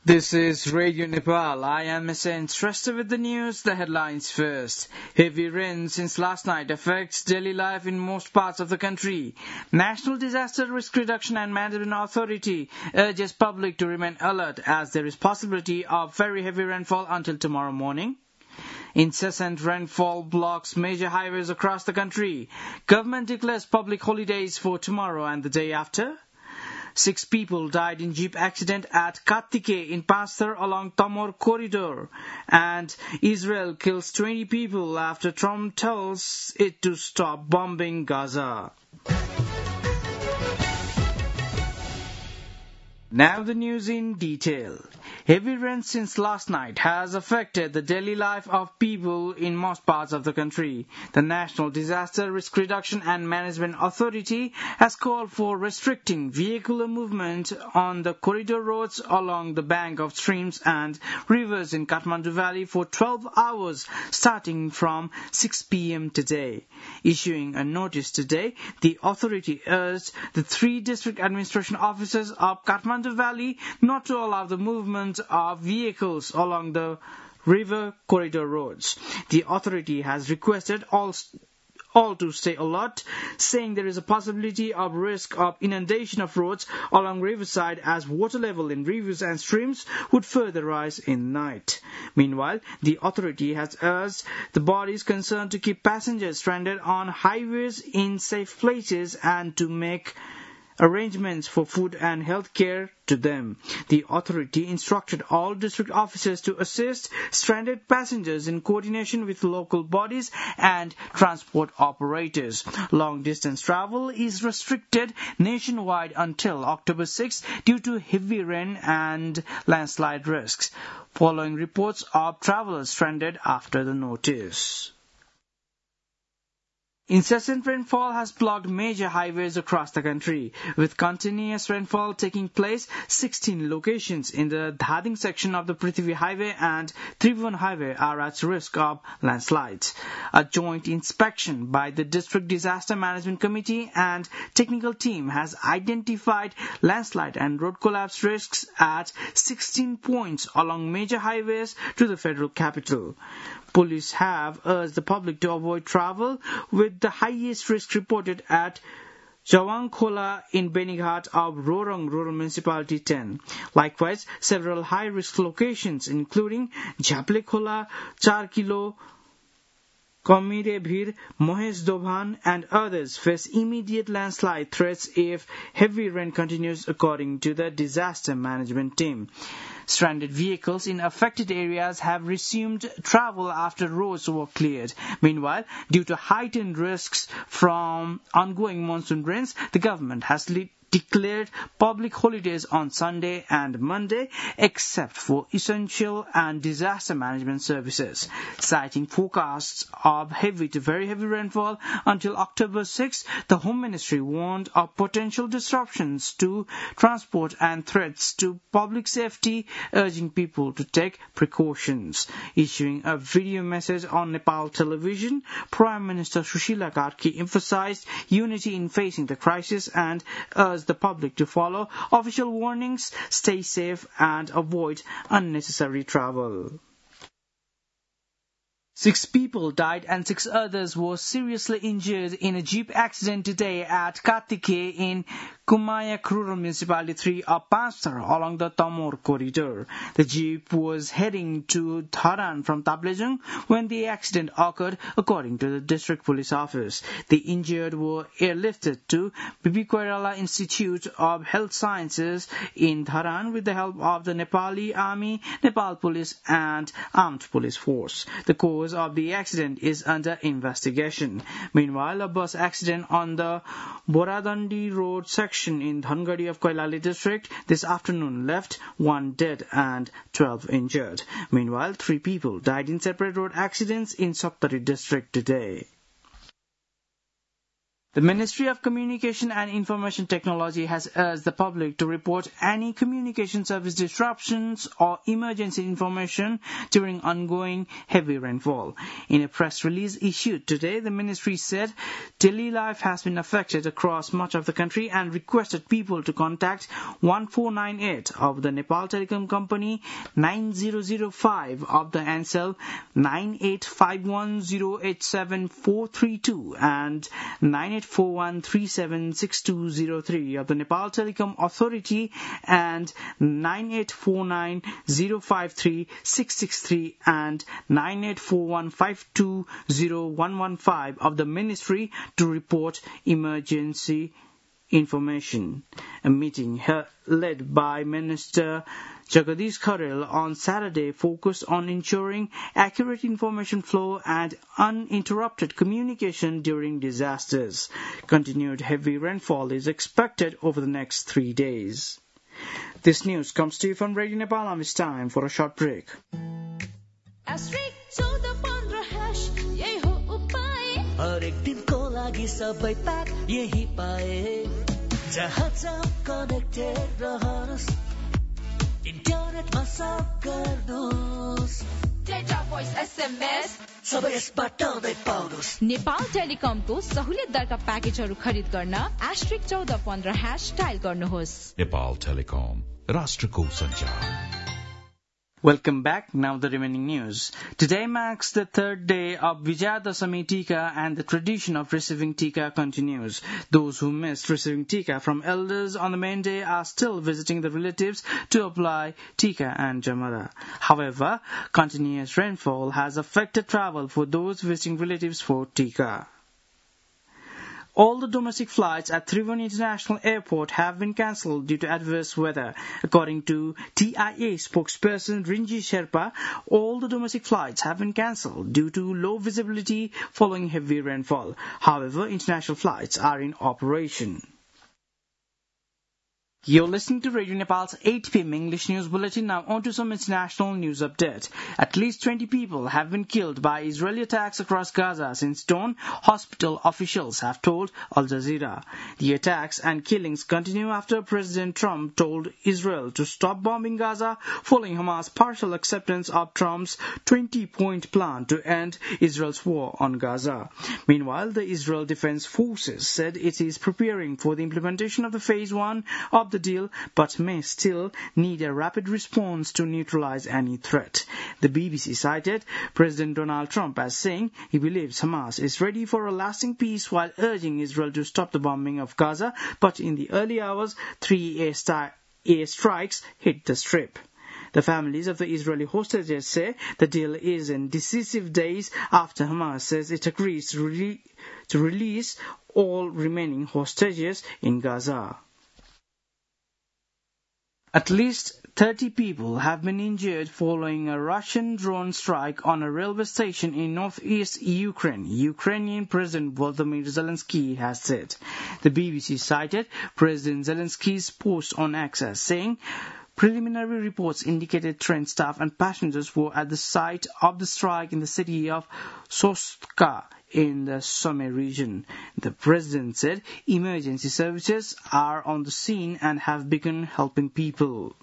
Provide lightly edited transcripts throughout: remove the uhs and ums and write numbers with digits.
This is Radio Nepal. I am Mr. Interested with the news. The headlines first. Heavy rain since last night affects daily life in most parts of the country. National Disaster Risk Reduction and Management Authority urges public to remain alert as there is possibility of very heavy rainfall until tomorrow morning. Incessant rainfall blocks major highways across the country. Government declares public holidays for tomorrow and the day after. 6 people died in jeep accident at Katike in Pasthar along Tamor corridor. And Israel kills 20 people after Trump tells it to stop bombing Gaza. Now the news in detail. Heavy rain since last night has affected the daily life of people in most parts of the country. The National Disaster Risk Reduction and Management Authority has called for restricting vehicular movement on the corridor roads along the bank of streams and rivers in Kathmandu Valley for 12 hours starting from 6 p.m. today. Issuing a notice today, the authority urged the 3 district administration offices of Kathmandu Valley not to allow the movement of vehicles along the river corridor roads. The authority has requested all to stay alert, saying there is a possibility of risk of inundation of roads along riverside as water level in rivers and streams would further rise in night. Meanwhile, the authority has urged the bodies concerned to keep passengers stranded on highways in safe places and to make arrangements for food and health care to them. The authority instructed all district officers to assist stranded passengers in coordination with local bodies and transport operators. Long-distance travel is restricted nationwide until October 6 due to heavy rain and landslide risks, following reports of travelers stranded after the notice. Incessant rainfall has blocked major highways across the country. With continuous rainfall taking place, 16 locations in the Dhading section of the Prithvi Highway and Tribhuvan Highway are at risk of landslides. A joint inspection by the District Disaster Management Committee and technical team has identified landslide and road collapse risks at 16 points along major highways to the federal capital. Police have urged the public to avoid travel, with the highest risk reported at Jawang Khola in Benighat of Rorong Rural Municipality 10. Likewise, several high-risk locations including Japle Khola, 4 Kilo, Komire Bhir, Mohesh Dobhan and others face immediate landslide threats if heavy rain continues, according to the disaster management team. Stranded vehicles in affected areas have resumed travel after roads were cleared. Meanwhile, due to heightened risks from ongoing monsoon rains, the government has declared public holidays on Sunday and Monday, except for essential and disaster management services. Citing forecasts of heavy to very heavy rainfall until October 6, the Home Ministry warned of potential disruptions to transport and threats to public safety, urging people to take precautions. Issuing a video message on Nepal television, Prime Minister Sushila Karki emphasized unity in facing the crisis and urged the public to follow official warnings, stay safe and avoid unnecessary travel. 6 people died and 6 others were seriously injured in a jeep accident today at Katike in Kumayak Rural Municipality 3 of Pasthar along the Tamor corridor. The jeep was heading to Dharan from Taplejung when the accident occurred, according to the district police office. The injured were airlifted to Bibi Koirala Institute of Health Sciences in Dharan with the help of the Nepali Army, Nepal Police and Armed Police Force. The cause of the accident is under investigation. Meanwhile, a bus accident on the Boradandi Road section in Dhangadi of Koilali district this afternoon left 1 dead and 12 injured. Meanwhile, 3 people died in separate road accidents in Saptari district today. The Ministry of Communication and Information Technology has urged the public to report any communication service disruptions or emergency information during ongoing heavy rainfall. In a press release issued today, the ministry said daily life has been affected across much of the country and requested people to contact 1498 of the Nepal Telecom Company, 9005 of the Ansel, 9851087432 and 9841376203 of the Nepal Telecom Authority and 9849053663 and 9841520115 of the Ministry to report emergency information. A meeting led by Minister Jagadish Kharel on Saturday focused on ensuring accurate information flow and uninterrupted communication during disasters. Continued heavy rainfall is expected over the next 3 days. This news comes to you from Radio Nepal. Now it's time for a short break. हरेक दिनको लागि सबै pack यही पाए जहाँ जहाँ connected रहनुहोस् इन्टरनेटमा सब गर्नुहोस् डेटा भोइस एसएमएस सबै यसबाट नै पाउनुहोस् नेपाल टेलिकमको सहुलियत दरका प्याकेजहरू खरिद गर्न *1415# डायल गर्नुहोस् नेपाल टेलिकम राष्ट्रको सञ्चार Welcome back. Now the remaining news. Today marks the third day of Vijayadashami Tika and the tradition of receiving Tika continues. Those who missed receiving Tika from elders on the main day are still visiting the relatives to apply Tika and Jamara. However, continuous rainfall has affected travel for those visiting relatives for Tika. All the domestic flights at Tribhuvan International Airport have been cancelled due to adverse weather. According to TIA spokesperson Rinji Sherpa, all the domestic flights have been cancelled due to low visibility following heavy rainfall. However, international flights are in operation. You're listening to Radio Nepal's 8 p.m. English News Bulletin. Now on to some international news update. At least 20 people have been killed by Israeli attacks across Gaza since dawn, hospital officials have told Al Jazeera. The attacks and killings continue after President Trump told Israel to stop bombing Gaza following Hamas' partial acceptance of Trump's 20-point plan to end Israel's war on Gaza. Meanwhile, the Israel Defense Forces said it is preparing for the implementation of the Phase 1 of the deal, but may still need a rapid response to neutralize any threat. The BBC cited President Donald Trump as saying he believes Hamas is ready for a lasting peace while urging Israel to stop the bombing of Gaza, but in the early hours, 3 air strikes hit the strip. The families of the Israeli hostages say the deal is in decisive days after Hamas says it agrees to release all remaining hostages in Gaza. At least 30 people have been injured following a Russian drone strike on a railway station in northeast Ukraine, Ukrainian President Volodymyr Zelensky has said. The BBC cited President Zelensky's post on X as saying, preliminary reports indicated train staff and passengers were at the site of the strike in the city of Sostka in the Sumy region. The president said emergency services are on the scene and have begun helping people.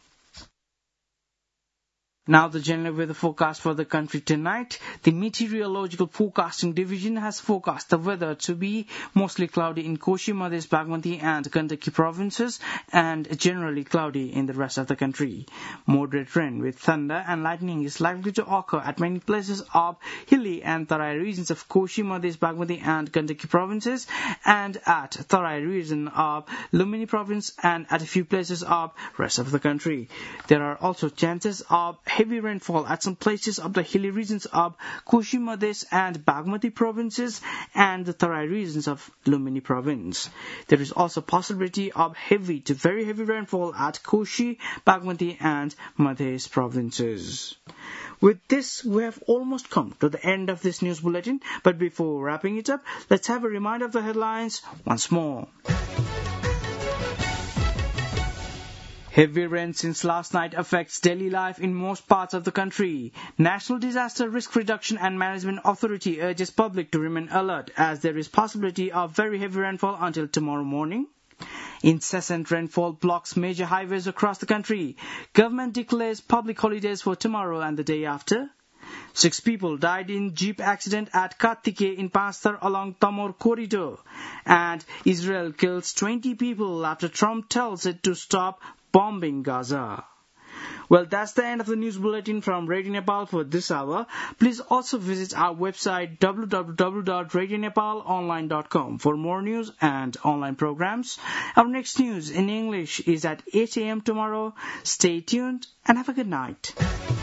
Now the general weather forecast for the country tonight. The Meteorological Forecasting Division has forecast the weather to be mostly cloudy in Koshi, Madhya, Bagmati and Gandaki provinces and generally cloudy in the rest of the country. Moderate rain with thunder and lightning is likely to occur at many places of hilly and Tarai regions of Koshi, Madhya, Bagmati and Gandaki provinces and at Tarai region of Lumini province and at a few places of rest of the country. There are also chances of heavy rainfall at some places of the hilly regions of Koshi, Madhya and Bagmati provinces and the Tarai regions of Lumini province. There is also possibility of heavy to very heavy rainfall at Koshi, Bagmati and Madhya provinces. With this, we have almost come to the end of this news bulletin, but before wrapping it up, let's have a reminder of the headlines once more. Heavy rain since last night affects daily life in most parts of the country. National Disaster Risk Reduction and Management Authority urges public to remain alert as there is possibility of very heavy rainfall until tomorrow morning. Incessant rainfall blocks major highways across the country. Government declares public holidays for tomorrow and the day after. 6 people died in jeep accident at Katike in Pastar along Tamor corridor. And Israel kills 20 people after Trump tells it to stop bombing Gaza. Well, that's the end of the news bulletin from Radio Nepal for this hour. Please also visit our website www.radionepalonline.com for more news and online programs. Our next news in English is at 8 a.m. tomorrow. Stay tuned and have a good night.